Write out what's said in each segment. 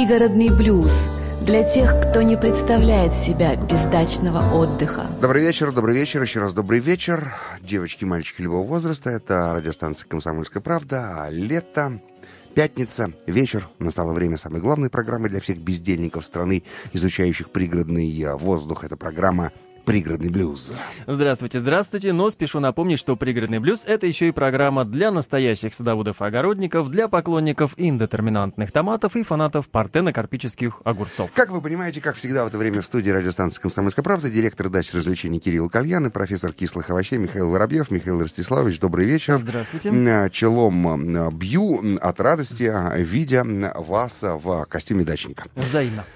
Пригородный блюз. Для тех, кто не представляет себя без дачного отдыха. Добрый вечер, еще раз добрый вечер. Девочки, мальчики любого возраста. Это радиостанция «Комсомольская правда». Лето, пятница, вечер. Настало время самой главной программы для всех бездельников страны, изучающих пригородный воздух. Это программа «Пригородный блюз». Здравствуйте, здравствуйте. Но спешу напомнить, что «Пригородный блюз» — это еще и программа для настоящих садоводов-огородников, для поклонников индетерминантных томатов и фанатов партенокарпических огурцов. Как вы понимаете, как всегда в это время в студии радиостанции «Комсомольская правда» директор дачи развлечений Кирилл Кальян и профессор кислых овощей Михаил Воробьев. Михаил Ростиславович, добрый вечер. Здравствуйте. Челом бью от радости, видя вас в костюме дачника. Взаимно.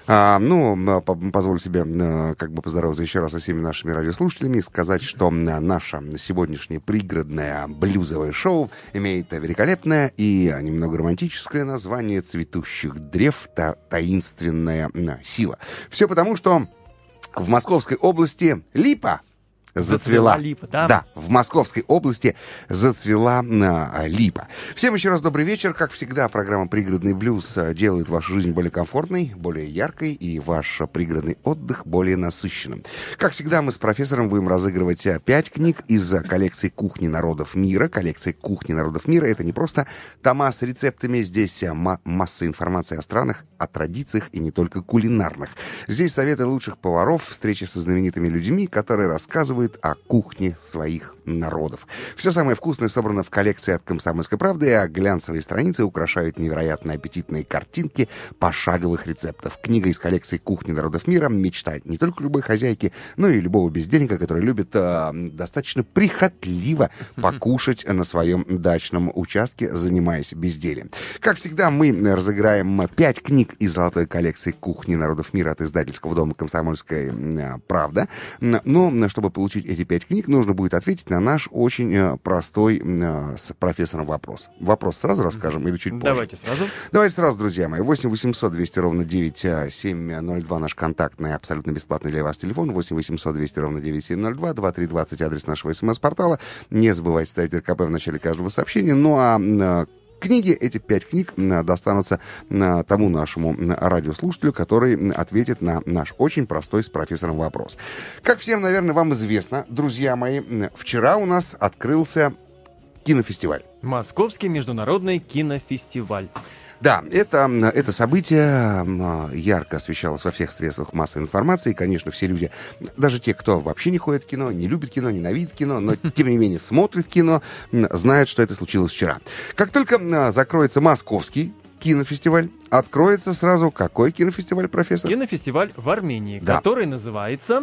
Позволю себе поздороваться еще раз со всеми нашими радиослушателями и сказать, что наше сегодняшнее пригородное блюзовое шоу имеет великолепное и немного романтическое название «Цветущих древ. Таинственная сила». Все потому, что в Московской области липа зацвела липа, да? Да, в Московской области зацвела липа. Всем еще раз добрый вечер. Как всегда, программа «Пригородный блюз» делает вашу жизнь более комфортной, более яркой и ваш пригородный отдых более насыщенным. Как всегда, мы с профессором будем разыгрывать 5 книг из коллекции «Кухни народов мира». Коллекция «Кухни народов мира» — это не просто тома с рецептами, здесь масса информации о странах, о традициях и не только кулинарных. Здесь советы лучших поваров, встречи со знаменитыми людьми, которые рассказывают о кухне своих народов. Все самое вкусное собрано в коллекции от «Комсомольской правды», а глянцевые страницы украшают невероятно аппетитные картинки пошаговых рецептов. Книга из коллекции «Кухни народов мира» — мечта не только любой хозяйки, но и любого бездельника, который любит достаточно прихотливо покушать на своем дачном участке, занимаясь бездельем. Как всегда, мы разыграем 5 книг из золотой коллекции «Кухни народов мира» от издательского дома «Комсомольская правда». Но чтобы получить эти 5 книг, нужно будет ответить на наш очень простой с профессором вопрос. Вопрос сразу расскажем или чуть позже? Давайте сразу, друзья мои. 8 800 200 ровно 9702 наш контактный, абсолютно бесплатный для вас телефон. 8 800 200 ровно 9702, 2320 адрес нашего СМС-портала. Не забывайте ставить РКП в начале каждого сообщения. Ну а книги, эти 5 книг достанутся тому нашему радиослушателю, который ответит на наш очень простой с профессором вопрос. Как всем, наверное, вам известно, друзья мои, вчера у нас открылся кинофестиваль. Московский международный кинофестиваль. Да, это событие ярко освещалось во всех средствах массовой информации. И, конечно, все люди, даже те, кто вообще не ходит в кино, не любит кино, ненавидит кино, но, тем не менее, смотрит кино, знают, что это случилось вчера. Как только закроется московский кинофестиваль, откроется сразу какой кинофестиваль, профессор? Кинофестиваль в Армении, да. который называется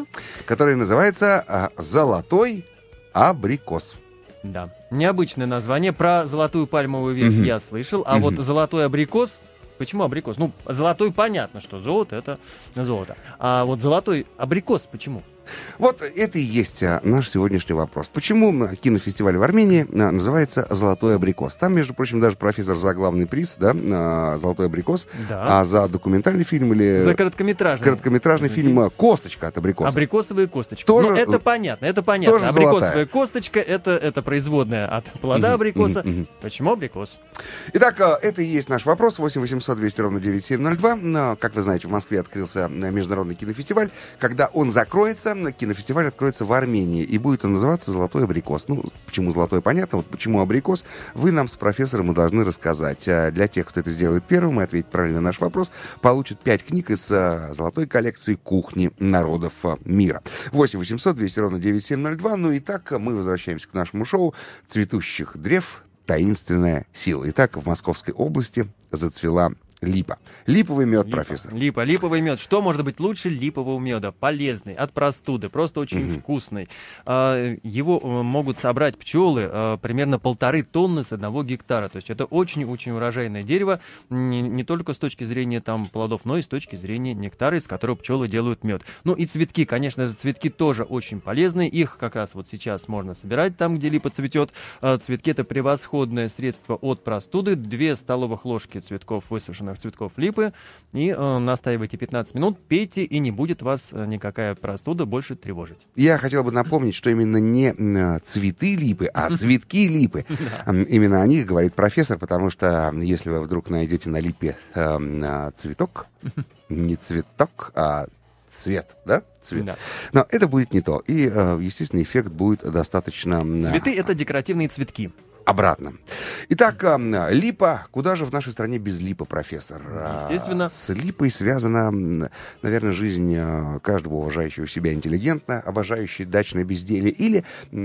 «Золотой абрикос». Да, необычное название. Про золотую пальмовую ветвь я слышал, а вот золотой абрикос... Почему абрикос? Ну, золотой понятно, что золото — это золото. А вот золотой абрикос почему? Вот это и есть наш сегодняшний вопрос. Почему кинофестиваль в Армении называется «Золотой абрикос»? Там, между прочим, даже профессор за главный приз, да, «Золотой абрикос», да. А за документальный фильм или... За короткометражный фильм «Косточка от абрикоса». Абрикосовая косточка. Тоже... Ну, это понятно. Тоже абрикосовая золотая. Косточка — это производная от плода абрикоса. Почему абрикос? Итак, это и есть наш вопрос. 8 800 200 ровно 9702. Как вы знаете, в Москве открылся международный кинофестиваль. Когда он закроется, кинофестиваль откроется в Армении, и будет он называться «Золотой абрикос». Ну, почему золотой, понятно, вот почему абрикос, вы нам с профессором и должны рассказать. Для тех, кто это сделает первым и ответит правильно на наш вопрос, получат 5 книг из золотой коллекции «Кухни народов мира». 8 800 200 ровно 9702. Ну и так мы возвращаемся к нашему шоу «Цветущих древ. Таинственная сила». Итак, в Московской области зацвела липа. Липовый мед, профессор. Липовый мед. Что может быть лучше липового меда? Полезный, от простуды, просто очень вкусный. Его могут собрать пчелы примерно 1,5 тонны с 1 гектара. То есть это очень-очень урожайное дерево, не только с точки зрения плодов, но и с точки зрения нектара, из которого пчелы делают мед. Ну и цветки, конечно же, цветки тоже очень полезны. Их как раз вот сейчас можно собирать там, где липа цветет. Цветки — это превосходное средство от простуды. 2 столовых ложки цветков высушенных сушеных цветков липы и настаивайте 15 минут, пейте, и не будет вас никакая простуда больше тревожить. Я хотел бы напомнить, что именно не цветы липы, а цветки липы. Именно о них говорит профессор, потому что если вы вдруг найдете на липе цветок, не цветок, а цвет, да? Цвет. Да. Но это будет не то. И, естественно, эффект будет достаточно... Цветы — это декоративные цветки. Обратно. Итак, липа. Куда же в нашей стране без липы, профессор? Естественно. С липой связана, наверное, жизнь каждого уважающего себя интеллигентно, обожающего дачное безделье. Или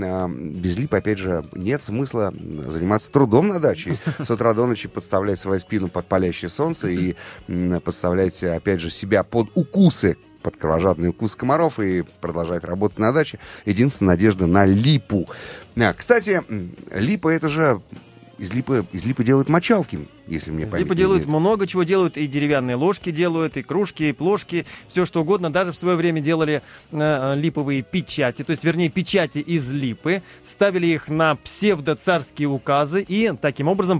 без липы, опять же, нет смысла заниматься трудом на даче. С утра до ночи подставлять свою спину под палящее солнце и подставлять, опять же, себя под укусы, под кровожадный укус комаров и продолжать работать на даче. Единственная надежда на липу. Кстати, липа — это же из липы делают мочалки, если мне память Липы не делают изменяет. много чего делают, и деревянные ложки делают, и кружки, и плошки, все что угодно. Даже в свое время делали липовые печати, то есть, вернее, печати из липы, ставили их на псевдоцарские указы, и таким образом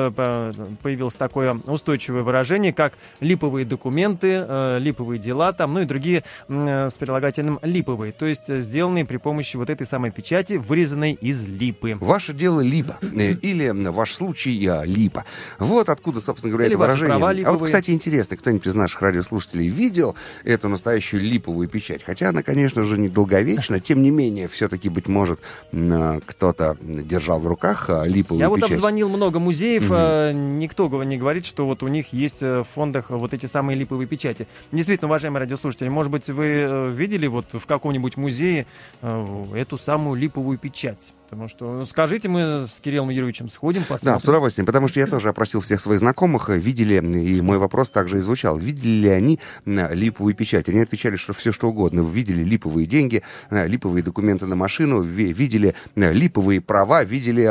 появилось такое устойчивое выражение, как липовые документы, липовые дела, там, ну и другие с прилагательным липовые, то есть сделанные при помощи вот этой самой печати, вырезанной из липы. Ваше дело липа, или ваш случай липа. Вот откуда, собственно говоря, Или это ваши выражение. права А вот, липовые. кстати, интересно, кто-нибудь из наших радиослушателей видел эту настоящую липовую печать? Хотя она, конечно же, недолговечна, тем не менее, все-таки, быть может, кто-то держал в руках липовую Я вот печать. обзвонил много музеев, никто не говорит, что вот у них есть в фондах вот эти самые липовые печати. Действительно, уважаемые радиослушатели, может быть, вы видели вот в каком-нибудь музее эту самую липовую печать? Потому что, скажите, мы с Кириллом Юрьевичем сходим, посмотрим. Да, с удовольствием, потому что я тоже опросил всех своих знакомых, видели, и мой вопрос также и звучал, видели ли они липовую печать. Они отвечали, что все что угодно. Видели липовые деньги, липовые документы на машину, видели липовые права, видели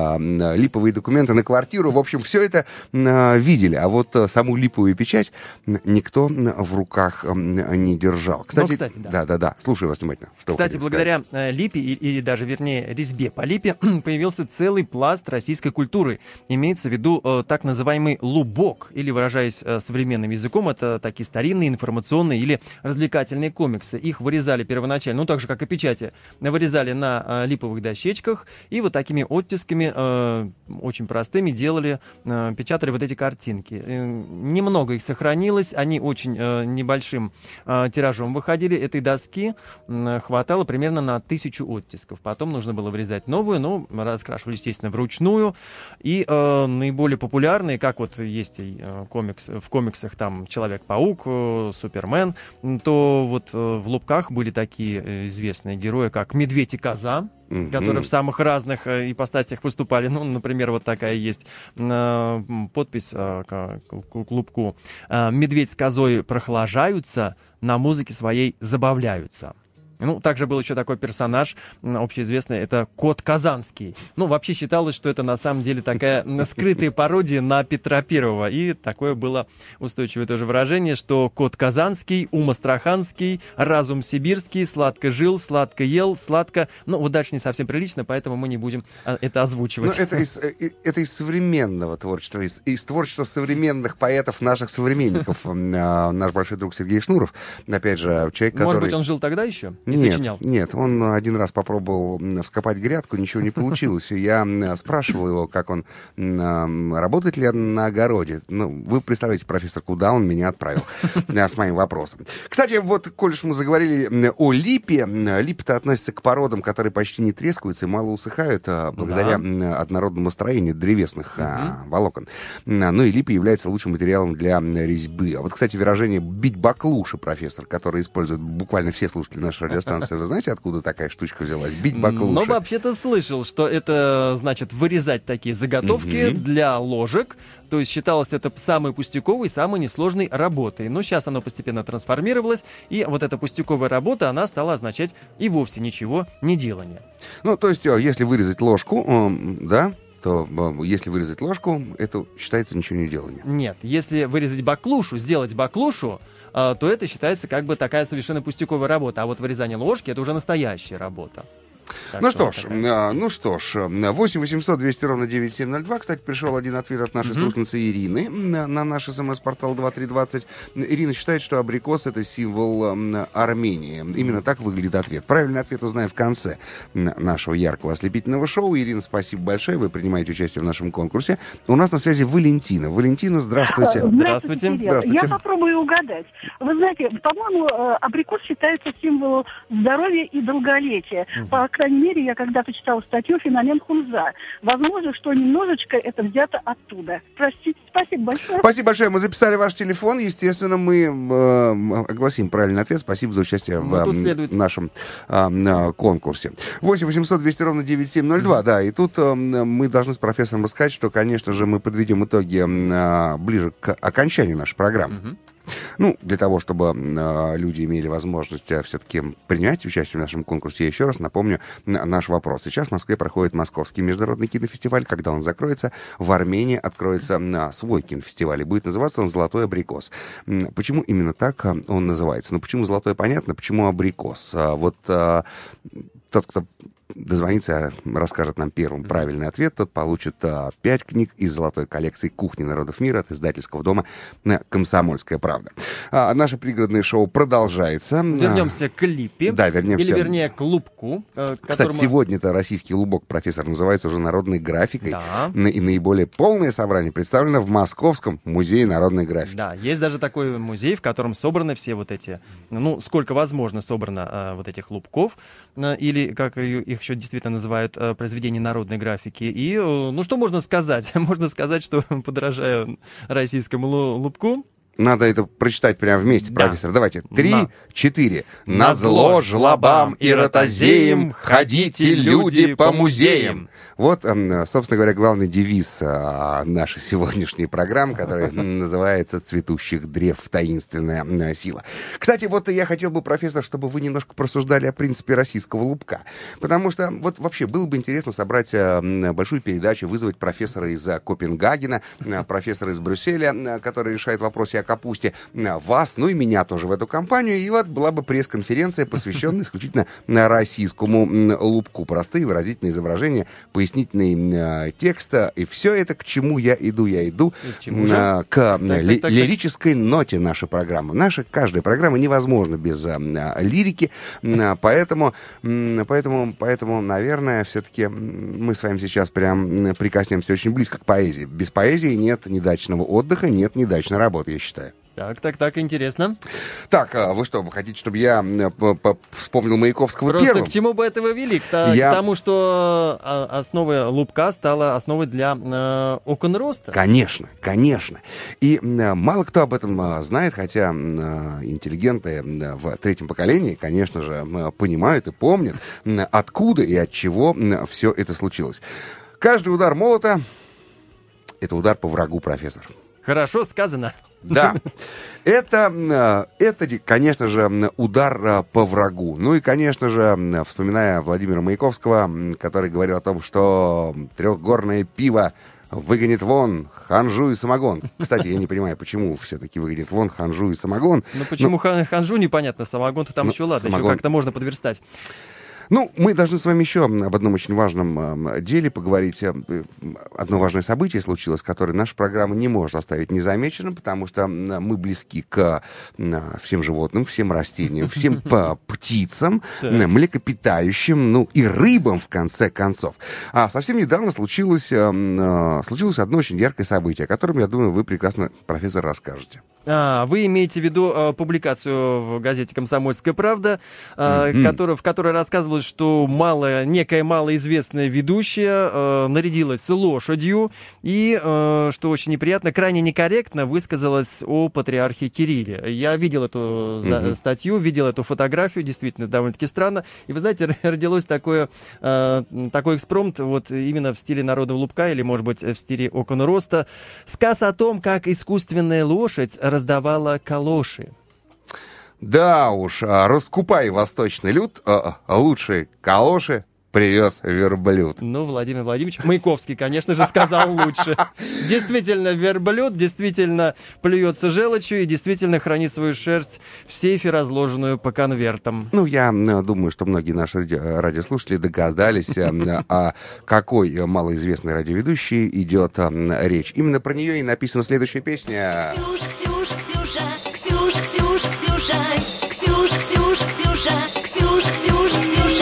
липовые документы на квартиру. В общем, все это видели. А вот саму липовую печать никто в руках не держал. Кстати, да. Да. Слушаю вас внимательно. Что Кстати, вы хотите благодаря липе, или даже, вернее, резьбе по липе, появился целый пласт российской культуры. Имеется в виду так называемый лубок, или, выражаясь современным языком, это такие старинные информационные или развлекательные комиксы. Их вырезали первоначально, ну так же, как и печати, вырезали на липовых дощечках, и вот такими оттисками, очень простыми, печатали вот эти картинки. Немного их сохранилось, они очень небольшим тиражом выходили. Этой доски хватало примерно на 1000 оттисков. Потом нужно было вырезать новую, но раскрашивали, естественно, вручную. И наиболее популярные, как вот есть в комиксах там Человек-паук, Супермен, то вот в лубках были такие известные герои, как Медведь и Коза, которые в самых разных ипостасях выступали. Ну, например, вот такая есть подпись к лубку. «Медведь с козой прохлажаются, на музыке своей забавляются». Ну, также был еще такой персонаж, общеизвестный, это Кот Казанский. Ну, вообще считалось, что это на самом деле такая скрытая пародия на Петра Первого. И такое было устойчивое тоже выражение, что Кот Казанский, ум астраханский, разум сибирский, сладко жил, сладко ел, сладко... Ну, вот дальше не совсем прилично, поэтому мы не будем это озвучивать. Ну, это из современного творчества, из творчества современных поэтов, наших современников. Наш большой друг Сергей Шнуров, опять же, человек, который... Может быть, он жил тогда еще? И сочинял? Нет, он один раз попробовал вскопать грядку, ничего не получилось. Я спрашивал его, как он, работает ли на огороде. Ну, вы представляете, профессор, куда он меня отправил с моим вопросом. Кстати, вот, коль уж мы заговорили о липе, липа-то относится к породам, которые почти не трескаются и мало усыхают благодаря однородному строению древесных волокон. Ну и липа является лучшим материалом для резьбы. А вот, кстати, выражение «бить баклуши», профессор, которое используют буквально все слушатели нашей радиостанции. Вы знаете, откуда такая штучка взялась? Бить баклуши. Но вообще-то слышал, что это значит вырезать такие заготовки для ложек. То есть считалось это самой пустяковой, самой несложной работой. Но сейчас оно постепенно трансформировалось, и вот эта пустяковая работа, она стала означать и вовсе ничего не делание. Ну, то есть, если вырезать ложку, да, то если вырезать ложку, это считается ничего не делание. Нет, если вырезать баклушу, сделать баклушу, то это считается как бы такая совершенно пустяковая работа. А вот вырезание ложки — это уже настоящая работа. Ну что ж, 8 800 200 ровно 9702. Кстати, пришел один ответ от нашей слушницы Ирины на наш СМС-портал 2320. Ирина считает, что абрикос — это символ Армении. Именно так выглядит ответ. Правильный ответ узнаем в конце нашего яркого ослепительного шоу. Ирина, спасибо большое. Вы принимаете участие в нашем конкурсе. У нас на связи Валентина. Валентина, здравствуйте. Здравствуйте. Здравствуйте. Я попробую угадать. Вы знаете, по-моему, абрикос считается символом здоровья и долголетия. По крайней мере, я когда-то читала статью «Феномен Хунза». Возможно, что немножечко это взято оттуда. Простите, спасибо большое. Спасибо большое. Мы записали ваш телефон. Естественно, мы огласим правильный ответ. Спасибо за участие в нашем конкурсе. 8 800 200 ровно 9702. Да, и тут мы должны с профессором рассказать, что, конечно же, мы подведем итоги ближе к окончанию нашей программы. Ну, для того, чтобы люди имели возможность все-таки принять участие в нашем конкурсе, я еще раз напомню наш вопрос. Сейчас в Москве проходит Московский международный кинофестиваль. Когда он закроется, в Армении откроется свой кинофестиваль. И будет называться он «Золотой абрикос». Почему именно так он называется? Ну, почему «Золотой» понятно, почему абрикос? Вот тот, кто дозвонится, расскажет нам первым правильный ответ, тот получит 5 книг из золотой коллекции «Кухни народов мира» от издательского дома «Комсомольская правда». Наше пригородное шоу продолжается. Вернемся к липе. Да, вернемся. Или, вернее, к лубку. Кстати, сегодня-то российский лубок, профессор, называется уже народной графикой. Да. И наиболее полное собрание представлено в Московском музее народной графики. Да, есть даже такой музей, в котором собраны все вот эти, ну, сколько возможно собрано вот этих лубков, или, как их еще действительно называют, произведения народной графики. И, ну, что можно сказать? Можно сказать, что, подражая российскому лубку, надо это прочитать прямо вместе, да. Профессор. Давайте. 3, 4. «Назло жлобам и ротозеям ходите, люди, по музеям». Вот, собственно говоря, главный девиз нашей сегодняшней программы, которая называется «Цветущих древ. Таинственная сила». Кстати, вот я хотел бы, профессор, чтобы вы немножко просуждали о принципе российского лубка. Потому что вот вообще было бы интересно собрать большую передачу, вызвать профессора из Копенгагена, профессора из Брюсселя, который решает вопросы о капусте, вас, ну и меня тоже в эту компанию. И вот была бы пресс-конференция, посвященная исключительно российскому лубку. Простые выразительные изображения, пояснительный текст. И все это к чему я иду? Я иду к лирической ноте нашей программы. Наша каждая программа невозможна без лирики. Поэтому, наверное, все-таки мы с вами сейчас прям прикоснемся очень близко к поэзии. Без поэзии нет ни дачного отдыха, нет ни дачной работы, я считаю. Так, интересно. Так, вы что, вы хотите, чтобы я вспомнил Маяковского Просто первым? К чему бы это вы вели? К тому, что основой лубка стала основой для окон роста? Конечно. И мало кто об этом знает, хотя интеллигенты в третьем поколении, конечно же, понимают и помнят, откуда и от чего все это случилось. Каждый удар молота — это удар по врагу, профессор. Хорошо сказано. Да, это, конечно же, удар по врагу. Ну и, конечно же, вспоминая Владимира Маяковского, который говорил о том, что трехгорное пиво выгонит вон ханжу и самогон. Кстати, я не понимаю, почему все-таки выгонит вон ханжу и самогон. Ну почему ханжу непонятно, самогон-то там еще ладно, еще как-то можно подверстать. Ну, мы должны с вами еще об одном очень важном деле поговорить. Одно важное событие случилось, которое наша программа не может оставить незамеченным, потому что мы близки к всем животным, всем растениям, всем птицам, млекопитающим, ну и рыбам, в конце концов. А совсем недавно случилось одно очень яркое событие, о котором, я думаю, вы прекрасно, профессор, расскажете. Вы имеете в виду публикацию в газете «Комсомольская правда», в которой рассказывалось, что некая малоизвестная ведущая нарядилась лошадью и, что очень неприятно, крайне некорректно высказалась о патриархе Кирилле. Я видел эту статью, видел эту фотографию, действительно, довольно-таки странно. И, вы знаете, родилось такой экспромт вот именно в стиле народного лубка или, может быть, в стиле окон роста. Сказ о том, как искусственная лошадь раздавала калоши. Да уж, раскупай, восточный люд, лучшие калоши привез верблюд. Ну, Владимир Владимирович Маяковский, конечно же, сказал лучше. Действительно, верблюд действительно плюется желчью и действительно хранит свою шерсть в сейфе, разложенную по конвертам. Ну, я думаю, что многие наши радиослушатели догадались, о какой малоизвестной радиоведущей идет речь. Именно про нее и написана следующая песня. Ксюш, Ксюш, Ксюша, Ксюш, Ксюш, Ксюша, Ксюш, Ксюш, Ксюша, Ксюш, Ксюш, Ксюша.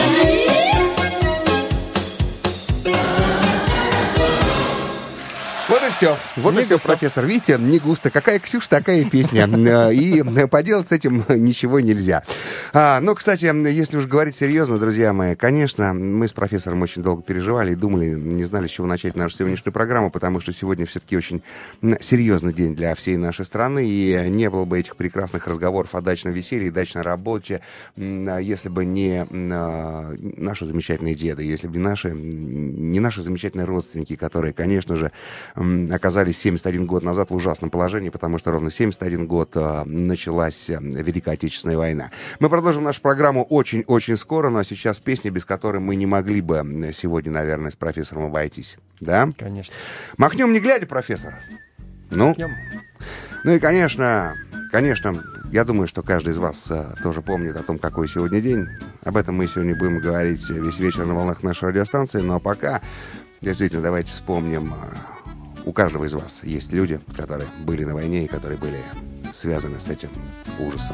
Вот и все. Вот и все, профессор. Видите, не густо. Какая Ксюша, такая песня. И поделать с этим ничего нельзя. Ну, кстати, если уж говорить серьезно, друзья мои, конечно, мы с профессором очень долго переживали и думали, не знали, с чего начать нашу сегодняшнюю программу, потому что сегодня все-таки очень серьезный день для всей нашей страны, и не было бы этих прекрасных разговоров о дачном веселье и дачной работе, если бы не наши замечательные деды, если бы не наши замечательные родственники, которые, конечно же, оказались 71 год назад в ужасном положении, потому что ровно 71 год началась Великая Отечественная война. Мы продолжим нашу программу очень-очень скоро, но сейчас песня, без которой мы не могли бы сегодня, наверное, с профессором обойтись. Да? Конечно. Махнем не глядя, профессор? Ну? Махнем. Ну и, конечно, я думаю, что каждый из вас тоже помнит о том, какой сегодня день. Об этом мы сегодня будем говорить весь вечер на волнах нашей радиостанции, но пока, действительно, давайте вспомним... У каждого из вас есть люди, которые были на войне и которые были связаны с этим ужасом.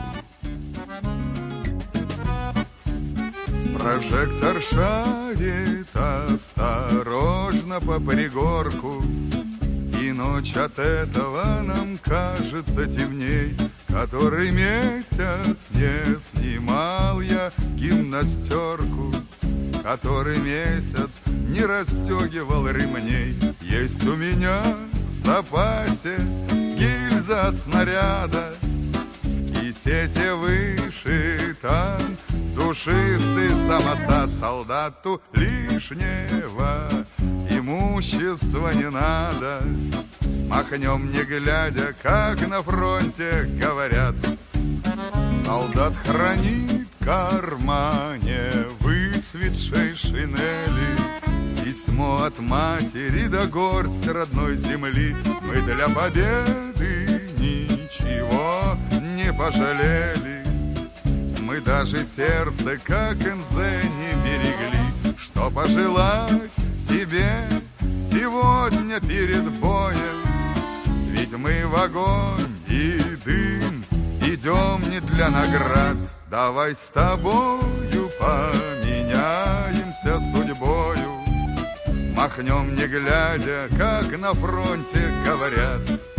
Прожектор шарит осторожно по пригорку, и ночь от этого нам кажется темней. Который месяц не снимал я гимнастерку, который месяц не расстегивал ремней. Есть у меня в запасе гильза от снаряда, в кисете выше там душистый самосад. Солдату лишнего имущества не надо, махнем не глядя, как на фронте говорят. Солдат хранит в кармане выцветшей шинели письмо от матери да горсть родной земли. Мы для победы ничего не пожалели, мы даже сердце, как НЗ, не берегли. Что пожелать тебе сегодня перед боем? Ведь мы в огонь и дым идем не для наград. Давай с тобою поменяемся судьбою, махнем не глядя, как на фронте говорят.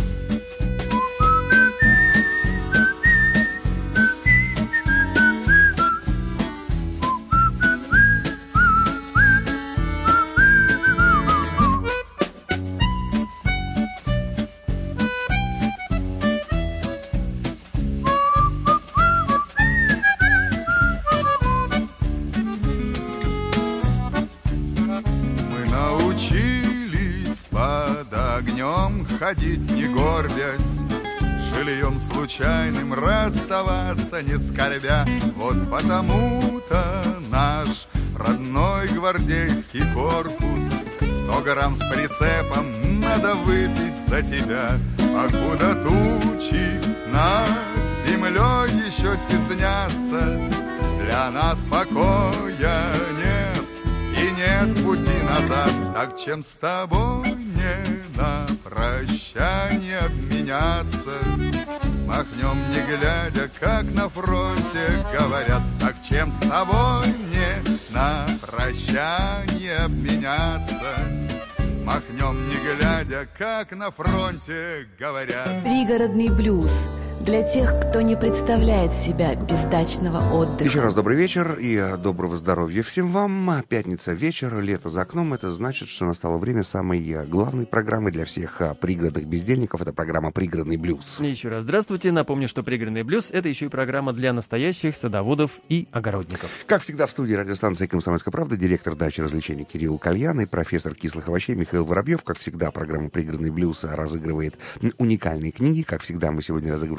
Ходить не горбясь, жильем случайным расставаться не скорбя. Вот потому-то наш родной гвардейский корпус 100 грамм с прицепом надо выпить за тебя. Покуда тучи над землей еще теснятся, для нас покоя нет и нет пути назад. Так чем с тобой не на прощание обменяться, махнем не глядя, как на фронте говорят. Так чем с тобой мне на прощание обменяться, махнем не глядя, как на фронте говорят. Пригородный блюз. Для тех, кто не представляет себя без дачного отдыха. Еще раз добрый вечер и доброго здоровья всем вам. Пятница вечер, лето за окном. Это значит, что настало время самой главной программы для всех пригородных бездельников. Это программа «Пригородный блюз». Еще раз здравствуйте. Напомню, что «Пригородный блюз» — это еще и программа для настоящих садоводов и огородников. Как всегда, в студии радиостанции «Комсомольская правда» директор дачи развлечений Кирилл Кальян и профессор кислых овощей Михаил Воробьев. Как всегда, программа «Пригородный блюз» разыгрывает уникальные книги. Как всегда, мы сегодня разыгрываем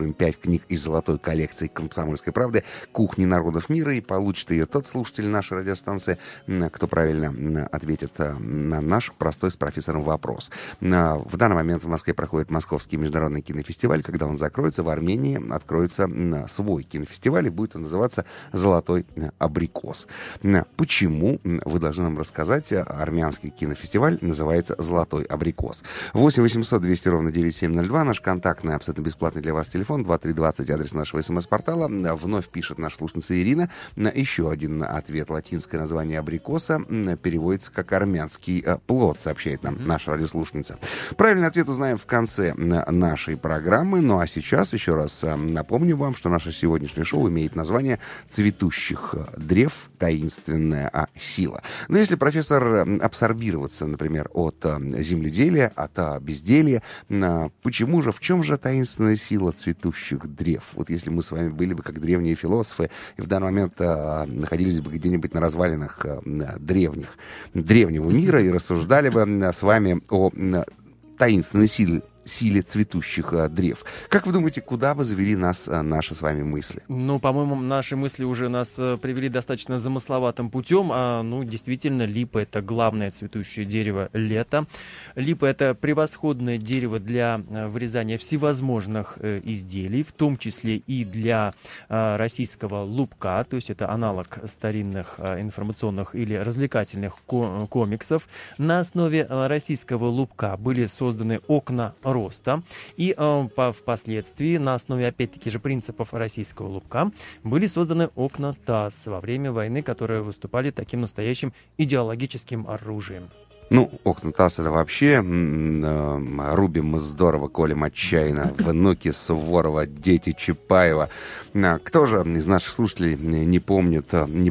разыгрываем 5 книг из золотой коллекции «Комсомольской правды» «Кухни народов мира», и получит ее тот слушатель нашей радиостанции, кто правильно ответит на наш простой с профессором вопрос. В данный момент в Москве проходит Московский международный кинофестиваль. Когда он закроется, в Армении откроется свой кинофестиваль, и будет он называться «Золотой абрикос». Почему, вы должны нам рассказать. Армянский кинофестиваль называется «Золотой абрикос». 8 800 200 ровно 9702, наш контактный, абсолютно бесплатный для вас телефон, 2320, адрес нашего СМС-портала. Вновь пишет наша слушательница Ирина. Еще один ответ. Латинское название абрикоса переводится как «армянский плод», сообщает нам наша радиослушательница. Правильный ответ узнаем в конце нашей программы. Ну а сейчас еще раз напомню вам, что наше сегодняшнее шоу имеет название «Цветущих древ. Таинственная сила». Но если, профессор, абсорбироваться, например, от земледелия, от безделья, почему же, в чем же таинственная сила цветущих древ? Вот если мы с вами были бы как древние философы и в данный момент находились бы где-нибудь на развалинах древнего мира и рассуждали бы с вами о таинственной силе цветущих древ. Как вы думаете, куда бы завели нас наши с вами мысли? Ну, по-моему, наши мысли уже нас привели достаточно замысловатым путем. Действительно, липа — это главное цветущее дерево лета. Липа — это превосходное дерево для вырезания всевозможных изделий, в том числе и для российского лубка, то есть это аналог старинных информационных или развлекательных комиксов. На основе российского лубка были созданы окна роста. И впоследствии на основе, опять-таки же, принципов российского лубка были созданы окна ТАСС во время войны, которые выступали таким настоящим идеологическим оружием. Ну, окна ТАСС — это вообще рубим мы здорово, колем отчаянно, внуки Суворова, дети Чапаева. Кто же из наших слушателей не помнит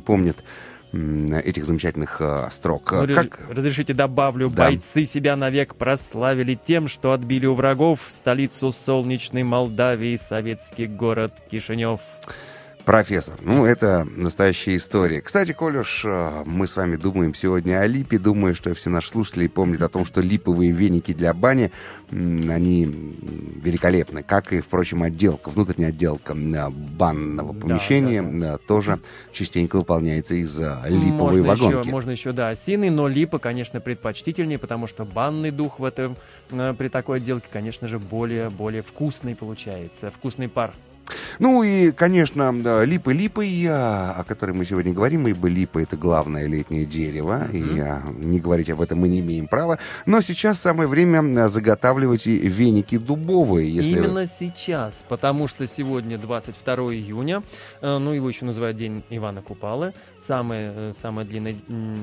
этих замечательных строк? Разрешите добавлю, да. Бойцы себя навек прославили тем, что отбили у врагов столицу солнечной Молдавии, советский город Кишинев. Профессор, это настоящая история. Кстати, коль уж мы с вами думаем сегодня о липе, думаю, что все наши слушатели помнят о том, что липовые веники для бани, они великолепны, как и, впрочем, внутренняя отделка банного помещения тоже частенько выполняется из липовой вагонки. Можно еще, осины, но липа, конечно, предпочтительнее, потому что банный дух при такой отделке, конечно же, более вкусный получается, вкусный пар. Ну и, конечно, липы, о которой мы сегодня говорим, ибо липа — это главное летнее дерево, и не говорить об этом мы не имеем права. Но сейчас самое время заготавливать и веники дубовые. Именно сейчас, потому что сегодня 22 июня, его еще называют День Ивана Купалы, самый длинный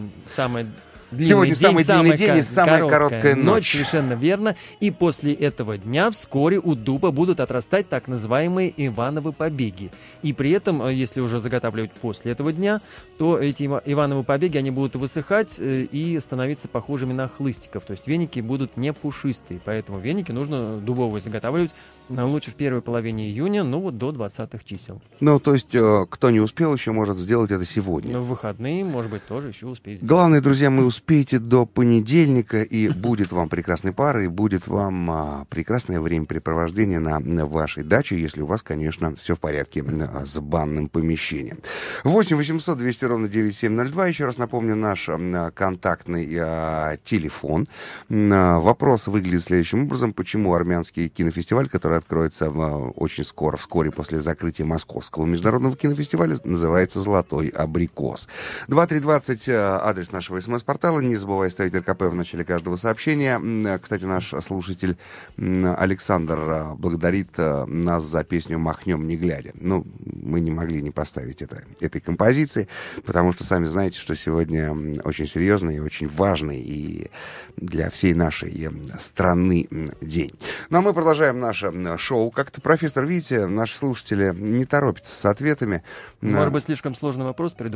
Сегодня самый длинный день и самая короткая ночь. Совершенно верно. И после этого дня вскоре у дуба будут отрастать так называемые Ивановы побеги. И при этом, если уже заготавливать после этого дня, то эти Ивановы побеги, они будут высыхать и становиться похожими на хлыстиков. То есть веники будут не пушистые. Поэтому веники нужно дубовые заготавливать лучше в первой половине июня, до 20-х чисел. То есть, кто не успел еще, может сделать это сегодня. В выходные, может быть, тоже еще успеете. Главное, друзья, мы успеете до понедельника, и будет вам прекрасный пар, и будет вам прекрасное времяпрепровождение на вашей даче, если у вас, конечно, все в порядке с банным помещением. 8 800 200 ровно 9702. Еще раз напомню, наш контактный телефон. Вопрос выглядит следующим образом. Почему армянский кинофестиваль, который откроется очень скоро, вскоре после закрытия Московского международного кинофестиваля, называется «Золотой абрикос». 2320 адрес нашего СМС-портала. Не забывай ставить РКП в начале каждого сообщения. Кстати, наш слушатель Александр благодарит нас за песню «Махнем не глядя». Мы не могли не поставить этой композиции, потому что сами знаете, что сегодня очень серьезный и очень важный и для всей нашей страны день. Ну а мы продолжаем наше шоу. Как-то, профессор, видите, наши слушатели не торопятся с ответами. Может быть, слишком сложный вопрос придумали?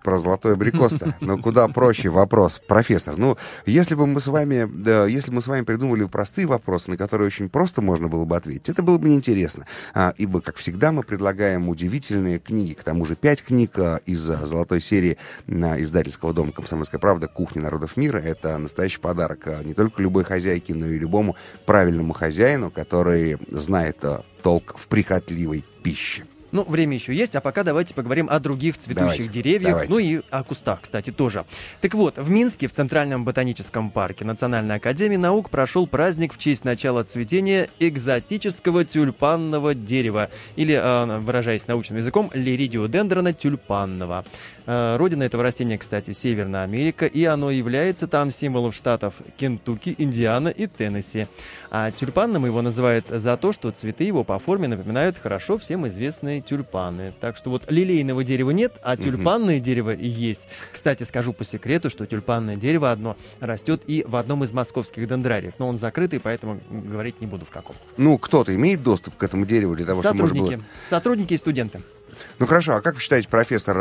про золотой абрикос-то? Но куда проще вопрос. Профессор, если бы мы с вами придумали простые вопросы, на которые очень просто можно было бы ответить, это было бы неинтересно. Ибо, как всегда, мы предлагаем удивительные книги. К тому же 5 книг из золотой серии издательского дома «Комсомольская правда» «Кухня народов мира». Это настоящий подарок не только любой хозяйке, но и любому правильному хозяину, который знает толк в прихотливой пище. Время еще есть, а пока давайте поговорим о других цветущих деревьях, и о кустах, кстати, тоже. Так вот, в Минске, в Центральном ботаническом парке Национальной академии наук прошел праздник в честь начала цветения экзотического тюльпанного дерева, или, выражаясь научным языком, лиридиодендрона тюльпанного. Родина этого растения, кстати, Северная Америка, и оно является там символом штатов Кентукки, Индиана и Теннесси. А тюльпанным его называют за то, что цветы его по форме напоминают хорошо всем известные тюльпаны. Так что вот лилейного дерева нет, а тюльпанное дерево есть. Кстати, скажу по секрету, что тюльпанное дерево одно растет и в одном из московских дендрариев, но он закрытый, поэтому говорить не буду в каком. Кто-то имеет доступ к этому дереву для того, чтобы можно было... Сотрудники и студенты. Хорошо, а как вы считаете, профессор,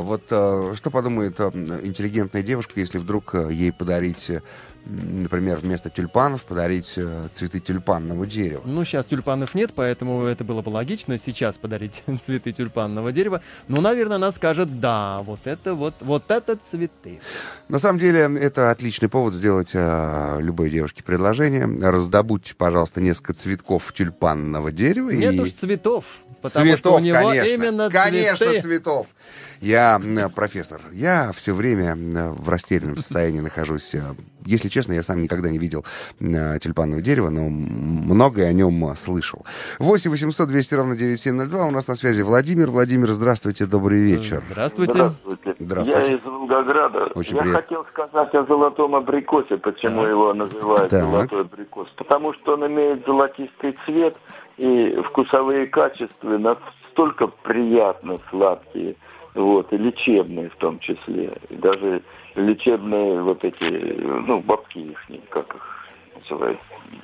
что подумает интеллигентная девушка, если вдруг ей подарить, например, вместо тюльпанов подарить цветы тюльпанного дерева? Сейчас тюльпанов нет, поэтому это было бы логично сейчас подарить цветы тюльпанного дерева. Наверное, она скажет, да, вот это цветы. На самом деле, это отличный повод сделать любой девушке предложение. Раздобудьте, пожалуйста, несколько цветков тюльпанного дерева. Нет уж цветов. Потому что у него именно цветы. Конечно, цветов. Я, профессор, я все время в растерянном состоянии нахожусь. Если честно, я сам никогда не видел тюльпанного дерева, но многое о нем слышал. 8 800 200 ровно 9702. У нас на связи Владимир. Владимир, здравствуйте, добрый вечер. Здравствуйте. Я из Волгограда. Очень я приятно. хотел сказать о золотом абрикосе, почему его называют золотой абрикос. Потому что он имеет золотистый цвет и вкусовые качества настолько приятно сладкие. И лечебные в том числе. И даже лечебные бабки их, как их называют.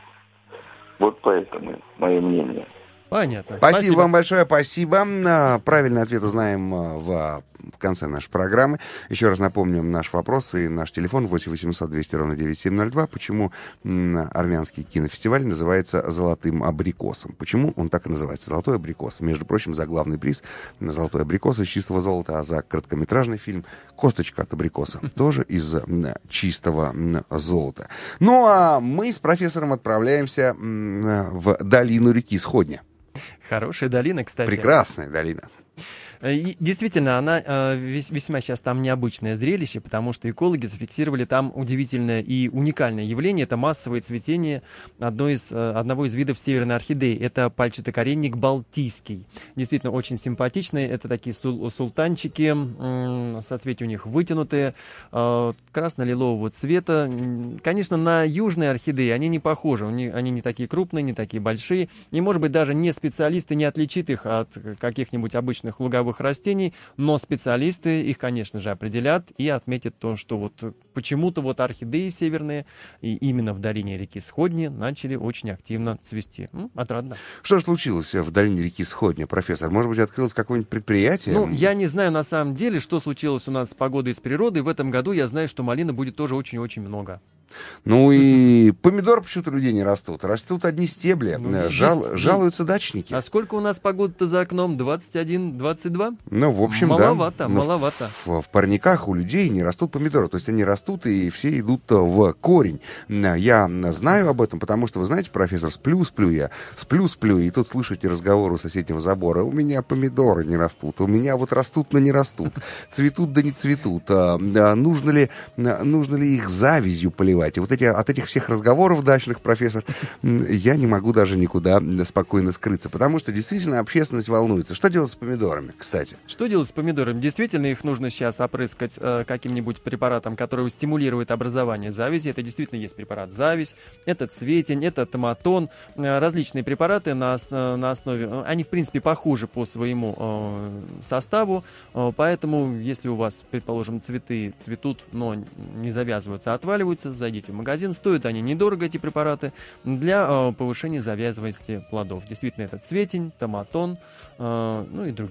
Поэтому мое мнение. Понятно. Спасибо вам большое, спасибо. Правильный ответ узнаем в конце нашей программы. Еще раз напомню наш вопрос и наш телефон 8 800 200 ровно 9702. Почему армянский кинофестиваль называется «Золотым абрикосом»? Почему он так и называется? «Золотой абрикос». Между прочим, за главный приз на «Золотой абрикос» из чистого золота, а за короткометражный фильм «Косточка от абрикоса» тоже из чистого золота. А мы с профессором отправляемся в долину реки Сходня. Хорошая долина, кстати. Прекрасная долина. И действительно, она весьма сейчас там необычное зрелище, потому что экологи зафиксировали там удивительное и уникальное явление. Это массовое цветение одного из видов северной орхидеи. Это пальчатокоренник балтийский. Действительно, очень симпатичный. Это такие султанчики, соцветия у них вытянутые, красно-лилового цвета. Конечно, на южные орхидеи они не похожи. Они не такие крупные, не такие большие. И, может быть, даже не специалисты не отличат их от каких-нибудь обычных луговых растений, но специалисты их, конечно же, определят и отметят то, что почему-то орхидеи северные и именно в долине реки Сходни начали очень активно цвести. Отрадно. Что же случилось в долине реки Сходня, профессор? Может быть, открылось какое-нибудь предприятие? Я не знаю на самом деле, что случилось у нас с погодой и с природой. В этом году я знаю, что малины будет тоже очень-очень много. И помидоры почему-то людей не растут. Растут одни стебли. Жалуются дачники. А сколько у нас погода-то за окном? 21, 22? В общем, маловато, маловато. В парниках у людей не растут помидоры. То есть они растут, и все идут в корень. Я знаю об этом, потому что, вы знаете, профессор, сплю я, и тут слышите разговор у соседнего забора. У меня помидоры не растут. У меня растут, но не растут. Цветут, да не цветут. Нужно ли их завязью поливать? И от этих всех разговоров дачных, профессор, я не могу даже никуда спокойно скрыться, потому что действительно общественность волнуется. Что делать с помидорами, кстати? Что делать с помидорами? Действительно, их нужно сейчас опрыскать каким-нибудь препаратом, который стимулирует образование завязи. Это действительно есть препарат завязь, это цветень, это томатон. Различные препараты на основе... Они, в принципе, похожи по своему составу, поэтому, если у вас, предположим, цветы цветут, но не завязываются, а отваливаются, зайдите в магазин. Стоят они недорого, эти препараты, для повышения завязываемости плодов. Действительно, это цветень, томатон, и другие.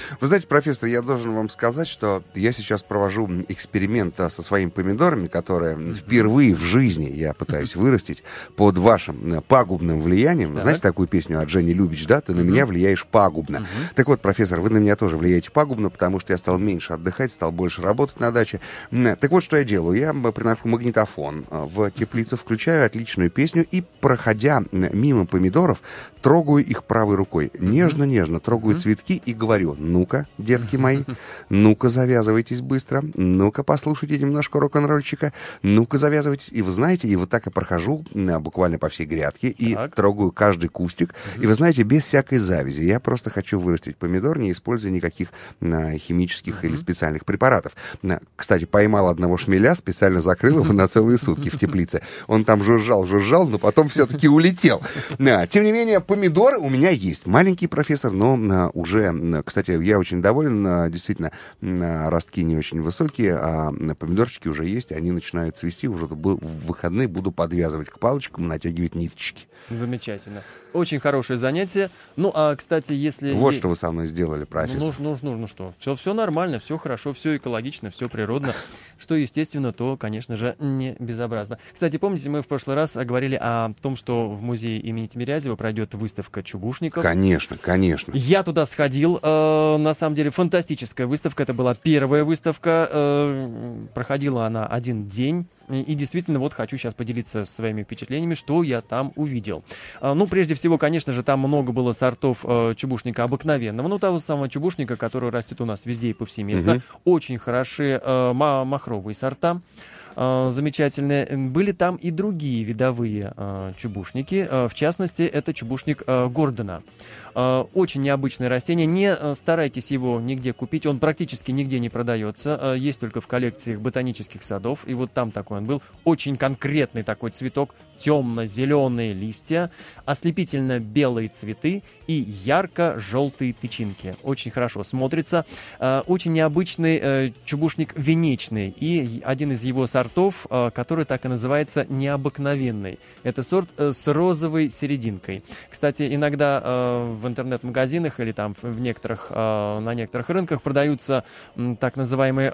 Вы знаете, профессор, я должен вам сказать, что я сейчас провожу эксперимент со своими помидорами, которые впервые в жизни я пытаюсь вырастить под вашим пагубным влиянием. Так. Знаете такую песню от Жени Любич, да? «Ты на меня влияешь пагубно». Так вот, профессор, вы на меня тоже влияете пагубно, потому что я стал меньше отдыхать, стал больше работать на даче. Так вот, что я делаю. Я приношу магнитофон в теплицу, включаю отличную песню и, проходя мимо помидоров, трогаю их правой рукой. Нежно-нежно трогаю цветки и говорю: ну-ка, детки мои, ну-ка, завязывайтесь быстро, ну-ка, послушайте немножко рок-н-ролльчика, ну-ка, завязывайтесь. И вы знаете, и вот так я прохожу буквально по всей грядке и трогаю каждый кустик. И вы знаете, без всякой завязи. Я просто хочу вырастить помидор, не используя никаких химических или специальных препаратов. Кстати, поймал одного шмеля, специально закрыл его на целые сутки в теплице. Он там жужжал, но потом все-таки улетел. Тем не менее, помидоры у меня есть. Маленький профессор, но уже, кстати, я очень доволен. Действительно, ростки не очень высокие, а помидорчики уже есть, они начинают цвести. Уже в выходные буду подвязывать к палочкам, натягивать ниточки. Замечательно. Очень хорошее занятие. Ну, а, кстати, если... Вот что вы со мной сделали, профессор. Ну что, все нормально, все хорошо, все экологично, все природно. Что естественно, то, конечно же, не безобразно. Кстати, помните, мы в прошлый раз говорили о том, что в музее имени Тимирязева пройдет выставка чубушников. Конечно. Я туда сходил. На самом деле, фантастическая выставка. Это была первая выставка. Проходила она один день. И действительно, вот хочу сейчас поделиться своими впечатлениями, что я там увидел. Ну, прежде всего, конечно же, там много было сортов чубушника обыкновенного. Ну, того самого чубушника, который растет у нас везде и повсеместно. Очень хорошие махровые сорта. Замечательные. Были там и другие видовые чубушники. В частности, это чубушник Гордона. Очень необычное растение. Не старайтесь его нигде купить. Он практически нигде не продается. Есть только в коллекциях ботанических садов. И вот там такой он был. Очень конкретный такой цветок. Темно-зеленые листья, ослепительно-белые цветы и ярко-желтые тычинки. Очень хорошо смотрится. Очень необычный чубушник венечный. И один из его сортов, который так и называется, необыкновенный. Это сорт с розовой серединкой. Кстати, иногда в интернет-магазинах или там на некоторых рынках продаются так называемые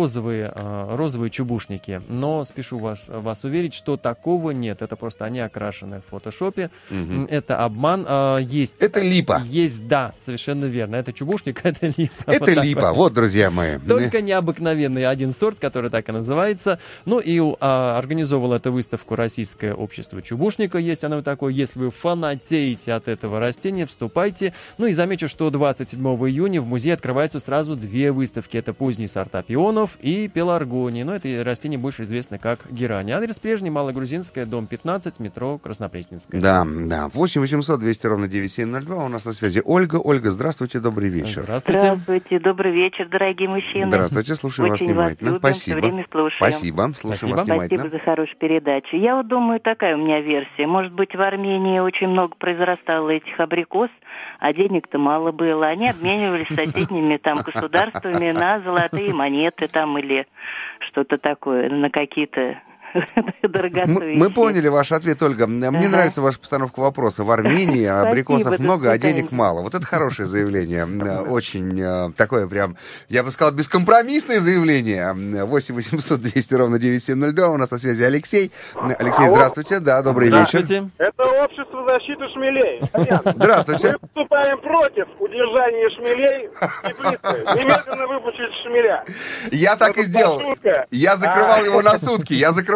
розовые чубушники. Но спешу вас уверить, что такого нет. Это просто они окрашены в фотошопе. Это обман. Это липа. Есть, да, совершенно верно. Это чубушник, это липа. Это вот липа. Вот, друзья мои. Только необыкновенный один сорт, который так и называется. Ну и организовывал эту выставку Российское общество чубушника. Есть оно такое. Если вы фанатеете от этого растения, вступайте. Ну и замечу, что 27 июня в музее открываются сразу две выставки. Это поздние сорта пионов и пеларгонии. Но это растение больше известно как герань. Адрес прежний, Малогрузинская, дом 15, метро Краснопресненская. Да. 8 800 200 ровно 9702. У нас на связи Ольга. Ольга, здравствуйте, добрый вечер. Здравствуйте, добрый вечер, дорогие мужчины. Здравствуйте, слушаю вас внимательно. Вас любим, все время слушаем. Спасибо, слушаем вас внимательно. Спасибо за хорошую передачу. Я вот думаю, такая у меня версия. Может быть, в Армении очень много произрастало этих абрикос, а денег-то мало было. Они обменивались с соседними там государствами на золотые монеты там или что-то такое, на какие-то дорогостоящие. Мы поняли ваш ответ, Ольга. Мне нравится ваша постановка вопроса. В Армении абрикосов много, а денег мало. Вот это хорошее заявление. Очень такое прям, я бы сказал, бескомпромиссное заявление. 8 800 200 ровно 9702. У нас на связи Алексей. Алексей, здравствуйте. Да, добрый вечер. Это общество защиты шмелей. Здравствуйте. Мы выступаем против удержания шмелей в теплице. Немедленно выпустить шмеля. Я так и сделал. Я закрывал его на сутки.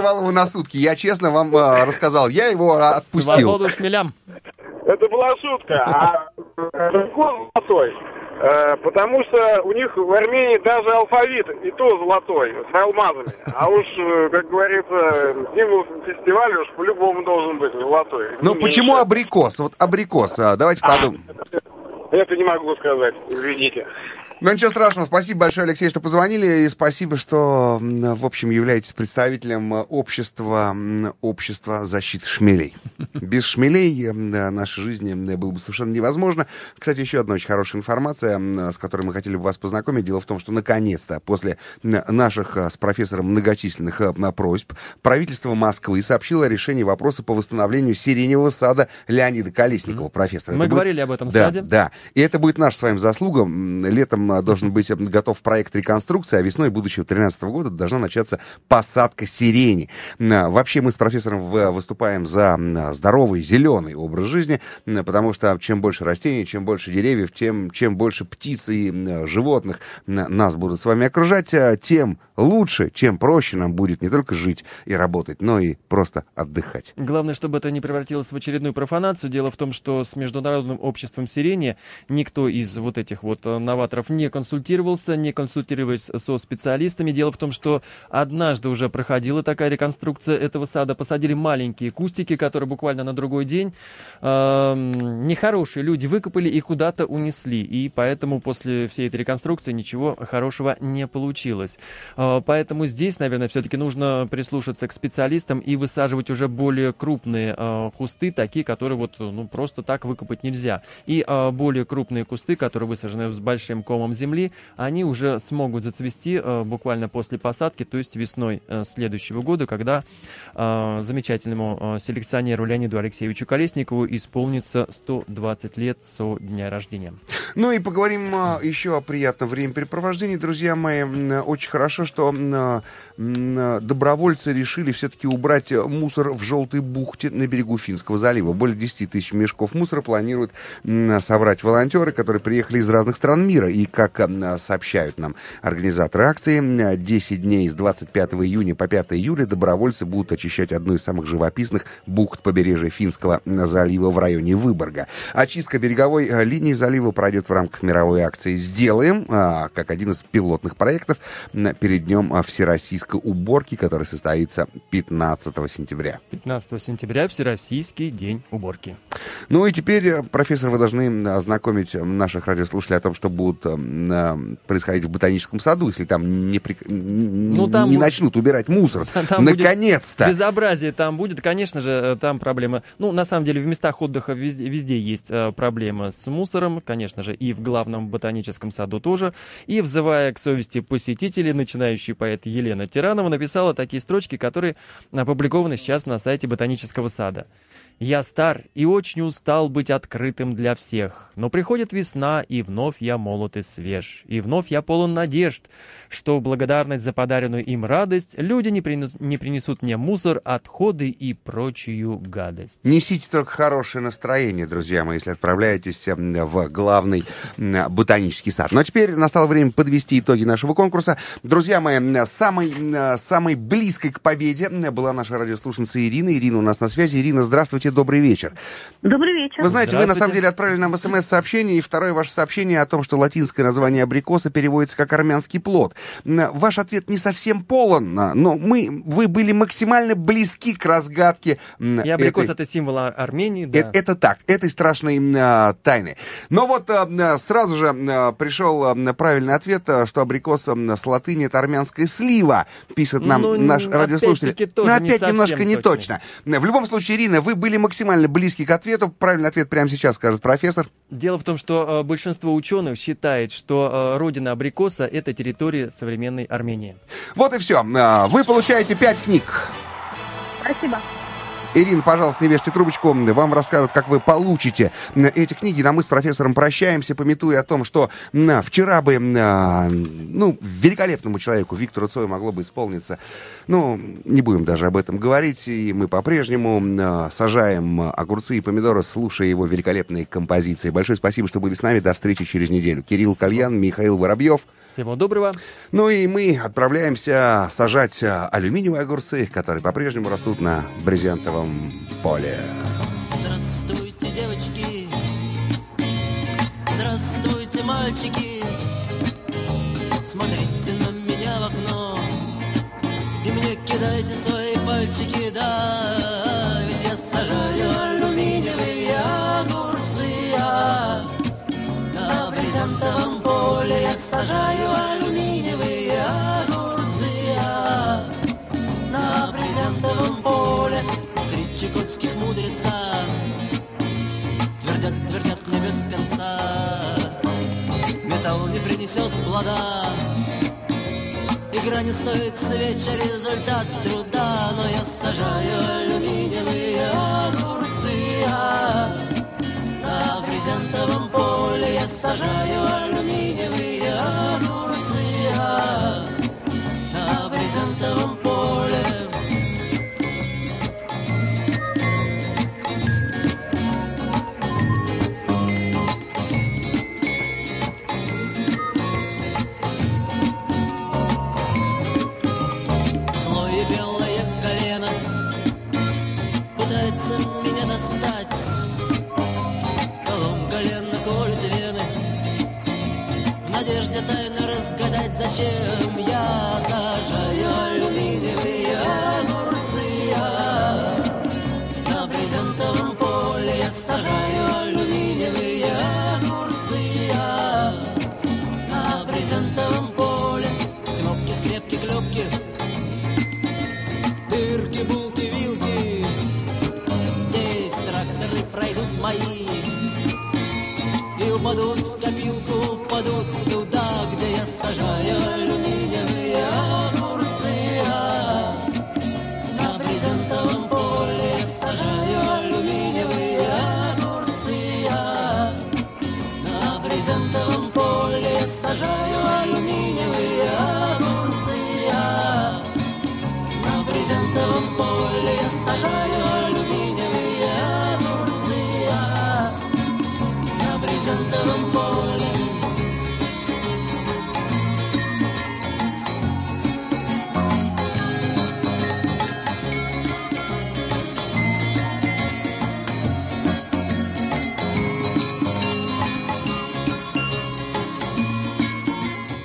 Я честно вам рассказал. Я его отпустил. Свободу шмелям. Это была шутка. А закон золотой. Потому что у них в Армении даже алфавит и то золотой, с алмазами. А уж, как говорится, символ фестиваля уж по-любому должен быть золотой. Ну почему абрикос? Вот абрикос. Давайте подумаем. Это не могу сказать, извините. Ну, ничего страшного. Спасибо большое, Алексей, что позвонили. И спасибо, что, в общем, являетесь представителем общества защиты шмелей. Без шмелей наша жизнь была бы совершенно невозможна. Кстати, еще одна очень хорошая информация, с которой мы хотели бы вас познакомить. Дело в том, что, наконец-то, после наших с профессором многочисленных просьб, правительство Москвы сообщило о решении вопроса по восстановлению сиреневого сада Леонида Колесникова, профессора. Мы говорили об этом саде. Да. И это будет наша с вами заслуга. Летом должен быть готов проект реконструкции, а весной будущего 2013 года должна начаться посадка сирени. Вообще мы с профессором выступаем за здоровый зеленый образ жизни, потому что чем больше растений, чем больше деревьев, чем больше птиц и животных нас будут с вами окружать, тем лучше, чем проще нам будет не только жить и работать, но и просто отдыхать. Главное, чтобы это не превратилось в очередную профанацию. Дело в том, что с Международным обществом сирени никто из вот этих вот новаторов не консультировался, не консультировались со специалистами. Дело в том, что однажды уже проходила такая реконструкция этого сада. Посадили маленькие кустики, которые буквально на другой день нехорошие люди выкопали и куда-то унесли. И поэтому после всей этой реконструкции ничего хорошего не получилось. Поэтому здесь, наверное, все-таки нужно прислушаться к специалистам и высаживать уже более крупные кусты, такие, которые вот, просто так выкопать нельзя. И более крупные кусты, которые высажены с большим комом земли, они уже смогут зацвести буквально после посадки, то есть весной следующего года, когда замечательному селекционеру Леониду Алексеевичу Колесникову исполнится 120 лет со дня рождения. Ну и поговорим еще о приятном времяпрепровождении, друзья мои. Очень хорошо, что добровольцы решили все-таки убрать мусор в Желтой бухте на берегу Финского залива. Более 10 тысяч мешков мусора планируют собрать волонтеры, которые приехали из разных стран мира. И, как сообщают нам организаторы акции, 10 дней с 25 июня по 5 июля добровольцы будут очищать одну из самых живописных бухт побережья Финского залива в районе Выборга. Очистка береговой линии залива пройдет в рамках мировой акции «Сделаем», как один из пилотных проектов перед днем всероссийской уборки, который состоится 15 сентября. 15 сентября Всероссийский день уборки. Ну и теперь, профессор, вы должны ознакомить наших радиослушателей о том, что будет происходить в ботаническом саду, если там не начнут убирать мусор. Наконец-то! Безобразие там будет. Конечно же, там проблема. На самом деле, в местах отдыха везде есть проблема с мусором, конечно же, и в главном ботаническом саду тоже. И, взывая к совести посетителей, начинающий поэт Елена Тиранова написала такие строчки, которые опубликованы сейчас на сайте Ботанического сада. «Я стар и очень устал быть открытым для всех, но приходит весна, и вновь я молод и свеж, и вновь я полон надежд, что в благодарность за подаренную им радость люди не принесут мне мусор, отходы и прочую гадость». Несите только хорошее настроение, друзья мои, если отправляетесь в главный ботанический сад. Ну а теперь настало время подвести итоги нашего конкурса. Друзья мои, самой близкой к победе была наша радиослушница Ирина. Ирина у нас на связи. Ирина, здравствуйте, добрый вечер. Добрый вечер. Вы знаете, вы на самом деле отправили нам смс-сообщение, и второе ваше сообщение о том, что латинское название абрикоса переводится как армянский плод. Ваш ответ не совсем полон, но вы были максимально близки к разгадке. И абрикос — это символ Армении, да. Это так, этой страшной тайны. Но вот сразу же пришел правильный ответ, что абрикос с латыни — это армянская слива, пишет нам наш радиослушатель. Но опять немножко не точно. В любом случае, Ирина, вы были максимально близки к ответу. Правильный ответ прямо сейчас скажет профессор. Дело в том, что большинство ученых считает, что родина абрикоса — это территория современной Армении. Вот и все. Вы получаете 5 книг. Спасибо. Ирина, пожалуйста, не вешайте трубочку. Вам расскажут, как вы получите эти книги. А мы с профессором прощаемся, памятуя о том, что вчера бы, великолепному человеку Виктору Цою могло бы исполниться. Не будем даже об этом говорить. И мы по-прежнему сажаем огурцы и помидоры, слушая его великолепные композиции. Большое спасибо, что были с нами. До встречи через неделю. Кирилл Кальян, Михаил Воробьев. Всего доброго. Ну и мы отправляемся сажать алюминиевые огурцы, которые по-прежнему растут на брезентовом поле. Здравствуйте, девочки. Здравствуйте, мальчики. Смотрите на меня в окно и мне кидайте свои пальчики, да, ведь я сажаю алюминиевые огурцы на брезентовом поле. я сажаю алюминиевые огурцы. На брезентовом поле три чукотских мудреца твердят мне без конца: металл не принесет плода, игра не стоит свеч, а результат труда. Но я сажаю алюминиевые огурцы. На брезентовом поле я сажаю алюминиевые огурцы. На брезентовом поле. Злое белое колено пытается меня достать, колом колено колет вены, в надежде тайно разгадать, зачем я сажаю алюминиевые огурцы. На брезентовом поле я сажаю алюминиевые огурцы. На брезентовом поле кнопки, скрепки, клепки, дырки, булки, вилки. Здесь тракторы пройдут мои и упадут в копилку, упадут туда, где я сажаю алюминиевые огурцы. На брезентовом поле я сажаю алюминиевые огурцы. На брезентовом поле я сажаю алюминиевые огурцы. На брезентовом поле я сажаю